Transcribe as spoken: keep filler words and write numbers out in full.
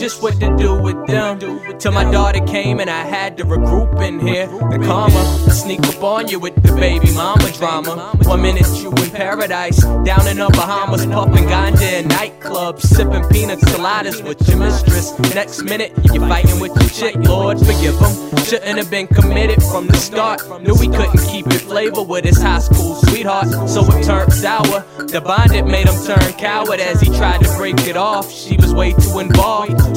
just what to do with them. Till my daughter came and I had to regroup in here. The karma sneak up on you with the baby mama drama. One minute you in paradise, down in the Bahamas, puffing ganja in nightclubs, sipping pina coladas with your mistress. Next minute you're fighting with your chick. Lord forgive him, shouldn't have been committed from the start. Knew we couldn't keep it flavor with his high school sweetheart, so it turned sour. The bond it made him turn coward as he tried to break it off. She was way too involved.